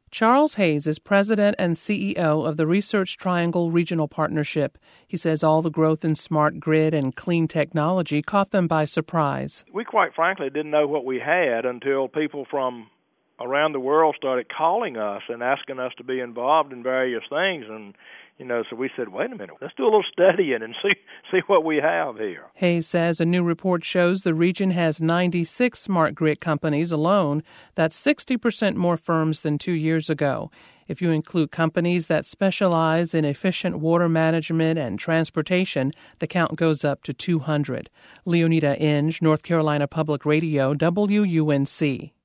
Charles Hayes is president and CEO of the Research Triangle Regional Partnership. He says all the growth in smart grid and clean technology caught them by surprise. We quite frankly didn't know what we had until people from around the world started calling us and asking us to be involved in various things. And, so we said, wait a minute, let's do a little studying and see what we have here. Hayes says a new report shows the region has 96 smart grid companies alone. That's 60% more firms than 2 years ago. If you include companies that specialize in efficient water management and transportation, the count goes up to 200. Leonida Inge, North Carolina Public Radio, WUNC.